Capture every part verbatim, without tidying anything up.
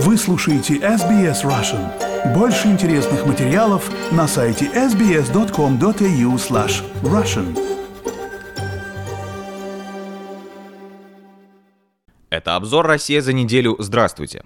Вы слушаете эс би эс Russian. Больше интересных материалов на сайте эс би эс точка ком точка эй ю слэш Russian. Это обзор «Россия за неделю». Здравствуйте.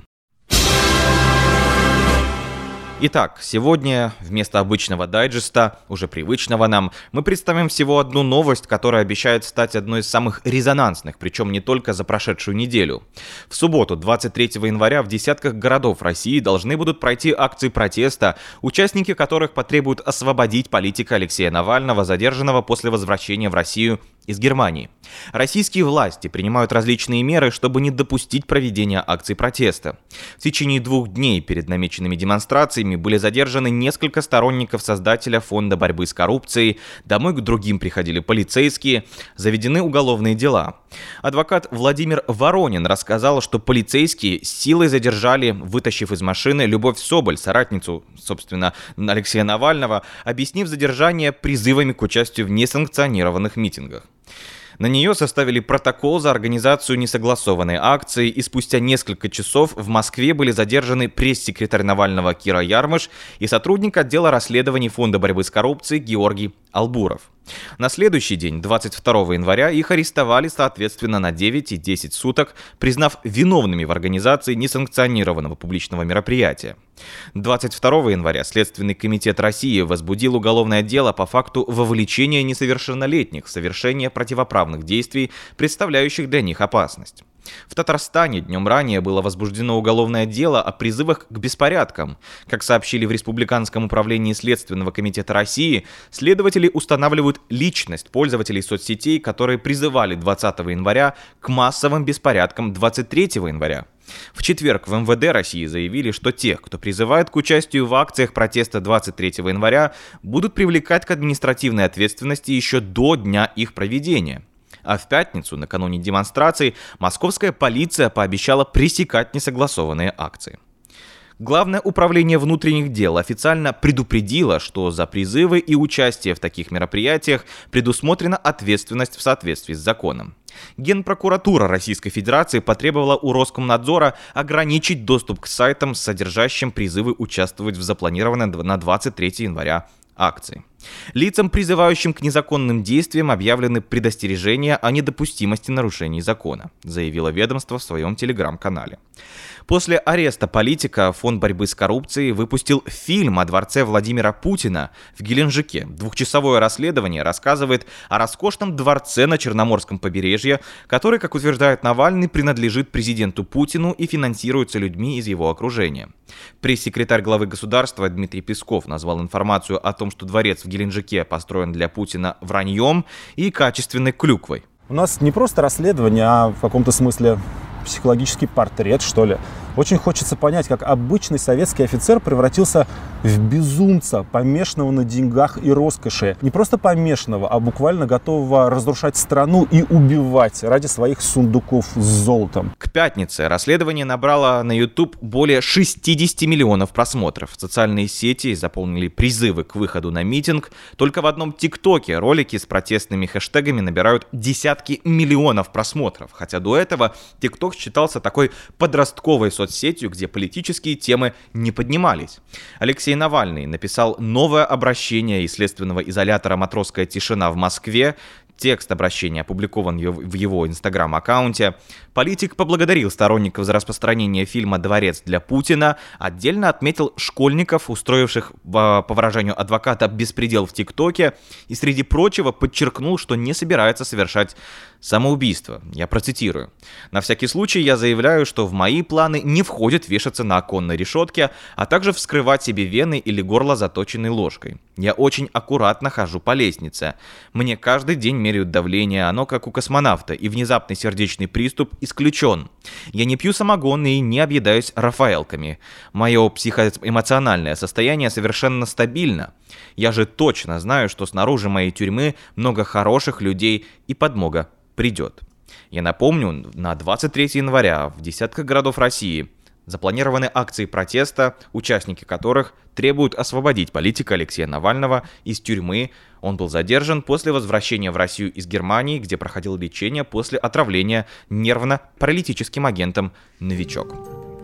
Итак, сегодня вместо обычного дайджеста, уже привычного нам, мы представим всего одну новость, которая обещает стать одной из самых резонансных, причем не только за прошедшую неделю. В субботу, двадцать третьего января, в десятках городов России должны будут пройти акции протеста, участники которых потребуют освободить политика Алексея Навального, задержанного после возвращения в Россию из Германии. Российские власти принимают различные меры, чтобы не допустить проведения акций протеста. В течение двух дней перед намеченными демонстрациями были задержаны несколько сторонников создателя фонда борьбы с коррупцией, домой к другим приходили полицейские, заведены уголовные дела. Адвокат Владимир Воронин рассказал, что полицейские силой задержали, вытащив из машины Любовь Соболь, соратницу, собственно, Алексея Навального, объяснив задержание призывами к участию в несанкционированных митингах. На нее составили протокол за организацию несогласованной акции, и спустя несколько часов в Москве были задержаны пресс-секретарь Навального Кира Ярмыш и сотрудник отдела расследований Фонда борьбы с коррупцией Георгий Албуров. На следующий день, двадцать второго января, их арестовали соответственно на девять и десять суток, признав виновными в организации несанкционированного публичного мероприятия. двадцать второго января Следственный комитет России возбудил уголовное дело по факту вовлечения несовершеннолетних в совершение противоправных действий, представляющих для них опасность. В Татарстане днем ранее было возбуждено уголовное дело о призывах к беспорядкам. Как сообщили в Республиканском управлении Следственного комитета России, следователи устанавливают личность пользователей соцсетей, которые призывали двадцатого января к массовым беспорядкам двадцать третьего января. В четверг в эм вэ дэ России заявили, что тех, кто призывает к участию в акциях протеста двадцать третьего января, будут привлекать к административной ответственности еще до дня их проведения. А в пятницу, накануне демонстраций, московская полиция пообещала пресекать несогласованные акции. Главное управление внутренних дел официально предупредило, что за призывы и участие в таких мероприятиях предусмотрена ответственность в соответствии с законом. Генпрокуратура Российской Федерации потребовала у Роскомнадзора ограничить доступ к сайтам, содержащим призывы участвовать в запланированной на двадцать третьего января акции. Лицам, призывающим к незаконным действиям, объявлены предостережения о недопустимости нарушений закона, заявило ведомство в своем телеграм-канале. После ареста политика Фонд борьбы с коррупцией выпустил фильм о дворце Владимира Путина в Геленджике. Двухчасовое расследование рассказывает о роскошном дворце на Черноморском побережье, который, как утверждает Навальный, принадлежит президенту Путину и финансируется людьми из его окружения. Пресс-секретарь главы государства Дмитрий Песков назвал информацию о том, что дворец в Геленджике построен для Путина, враньем и качественной клюквой. У нас не просто расследование, а в каком-то смысле психологический портрет, что ли. Очень хочется понять, как обычный советский офицер превратился в безумца, помешанного на деньгах и роскоши. Не просто помешанного, а буквально готового разрушать страну и убивать ради своих сундуков с золотом. К пятнице расследование набрало на YouTube более шестьдесят миллионов просмотров. Социальные сети заполнили призывы к выходу на митинг. Только в одном ТикТоке ролики с протестными хэштегами набирают десятки миллионов просмотров. Хотя до этого ТикТок считался такой подростковой соцсетью, где политические темы не поднимались. Алексей Навальный написал новое обращение из следственного изолятора «Матросская тишина» в Москве. Текст обращения опубликован в его инстаграм-аккаунте. Политик поблагодарил сторонников за распространение фильма «Дворец для Путина», отдельно отметил школьников, устроивших, по выражению адвоката, беспредел в ТикТоке, и, среди прочего, подчеркнул, что не собирается совершать самоубийство. Я процитирую. «На всякий случай я заявляю, что в мои планы не входит вешаться на оконной решетке, а также вскрывать себе вены или горло заточенной ложкой. Я очень аккуратно хожу по лестнице. Мне каждый день меряют давление, оно как у космонавта, и внезапный сердечный приступ исключен. Я не пью самогон и не объедаюсь рафаэлками. Мое психоэмоциональное состояние совершенно стабильно. Я же точно знаю, что снаружи моей тюрьмы много хороших людей и подмога придет». Я напомню, на двадцать третьего января в десятках городов России запланированы акции протеста, участники которых требуют освободить политика Алексея Навального из тюрьмы. Он был задержан после возвращения в Россию из Германии, где проходил лечение после отравления нервно-паралитическим агентом «Новичок».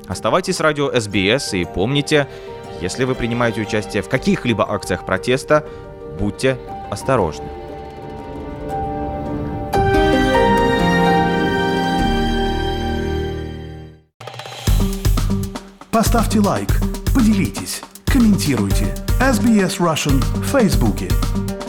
Оставайтесь с радио эс би эс и помните, если вы принимаете участие в каких-либо акциях протеста, будьте осторожны. Поставьте лайк, поделитесь, комментируйте. эс би эс Russian в Фейсбуке.